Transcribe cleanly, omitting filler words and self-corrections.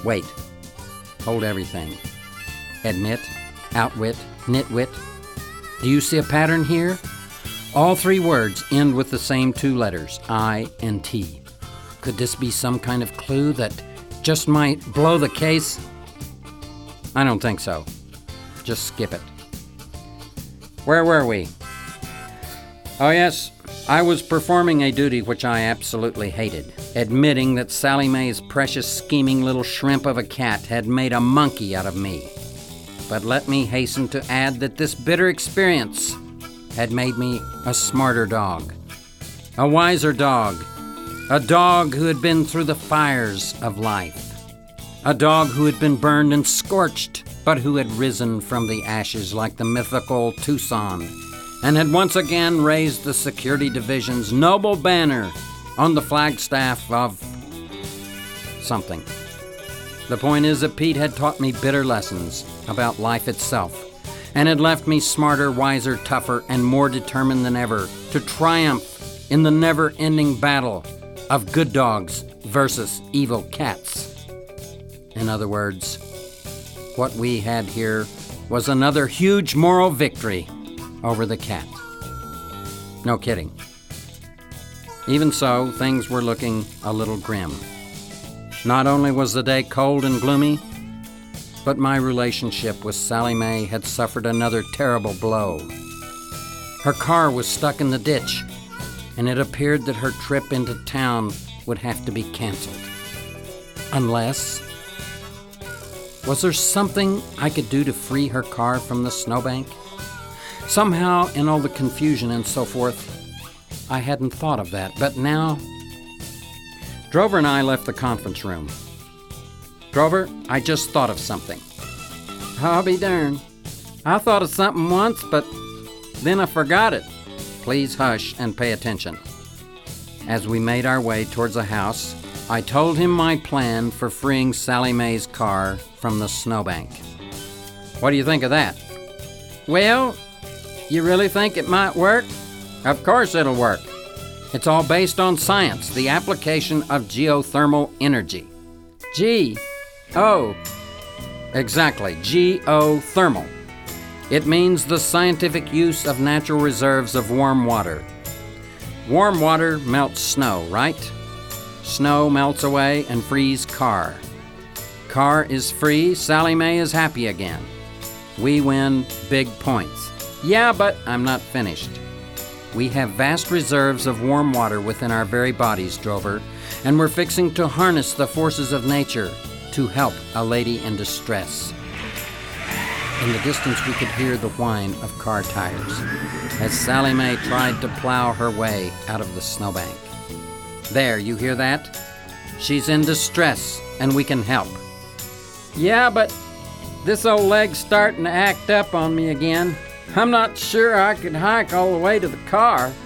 Wait. Hold everything. Admit, outwit, nitwit. Do you see a pattern here? All three words end with the same two letters, I and T. Could this be some kind of clue that just might blow the case? I don't think so. Just skip it. Where were we? Oh yes, I was performing a duty which I absolutely hated, admitting that Sally Mae's precious scheming little shrimp of a cat had made a monkey out of me. But let me hasten to add that this bitter experience had made me a smarter dog, a wiser dog, a dog who had been through the fires of life, a dog who had been burned and scorched, but who had risen from the ashes like the mythical Tucson, and had once again raised the Security Division's noble banner on the flagstaff of something. The point is that Pete had taught me bitter lessons about life itself, and had left me smarter, wiser, tougher, and more determined than ever to triumph in the never-ending battle of good dogs versus evil cats. In other words, what we had here was another huge moral victory over the cat. No kidding. Even so, things were looking a little grim. Not only was the day cold and gloomy, but my relationship with Sally Mae had suffered another terrible blow. Her car was stuck in the ditch, and it appeared that her trip into town would have to be canceled. Unless... was there something I could do to free her car from the snowbank? Somehow, in all the confusion and so forth, I hadn't thought of that, but now... Drover and I left the conference room. Drover, I just thought of something. I'll be darned. I thought of something once, but then I forgot it. Please hush and pay attention. As we made our way towards the house, I told him my plan for freeing Sally Mae's car from the snowbank. What do you think of that? Well, you really think it might work? Of course it'll work. It's all based on science, the application of geothermal energy. Exactly, geothermal. It means the scientific use of natural reserves of warm water. Warm water melts snow, right? Snow melts away and frees car. Car is free, Sally Mae is happy again. We win big points. Yeah, but I'm not finished. We have vast reserves of warm water within our very bodies, Drover, and we're fixing to harness the forces of nature to help a lady in distress. In the distance, we could hear the whine of car tires as Sally Mae tried to plow her way out of the snowbank. There, you hear that? She's in distress, and we can help. Yeah, but this old leg's starting to act up on me again. I'm not sure I could hike all the way to the car.